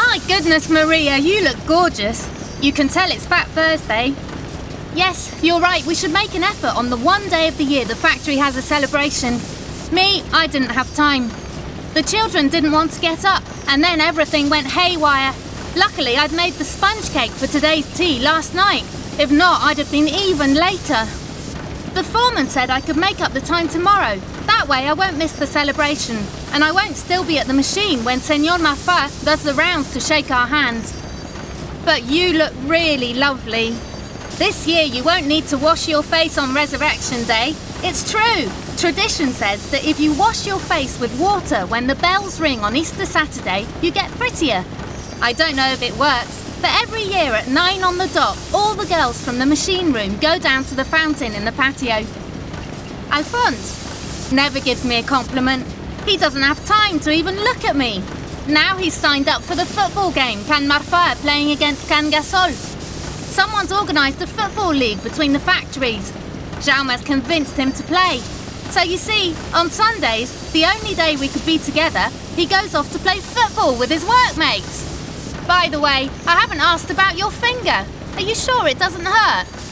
My goodness, Maria, you look gorgeous. You can tell it's Fat Thursday. Yes, you're right, we should make an effort on the one day of the year the factory has a celebration. Me, I didn't have time. The children didn't want to get up, and then everything went haywire. Luckily, I'd made the sponge cake for today's tea last night. If not, I'd have been even later. The foreman said I could make up the time tomorrow. That way I won't miss the celebration, and I won't still be at the machine when Senor Marfa does the rounds to shake our hands. But you look really lovely. This year you won't need to wash your face on Resurrection Day. It's true. Tradition says that if you wash your face with water when the bells ring on Easter Saturday, you get prettier. I don't know if it works, but every year at 9 on the dot, all the girls from the machine room go down to the fountain in the patio. Alphonse never gives me a compliment. He doesn't have time to even look at me. Now he's signed up for the football game Can Marfa are playing against Can Gasol. Someone's organised a football league between the factories. Jaume's convinced him to play. So you see, on Sundays, the only day we could be together, he goes off to play football with his workmates. By the way, I haven't asked about your finger. Are you sure it doesn't hurt?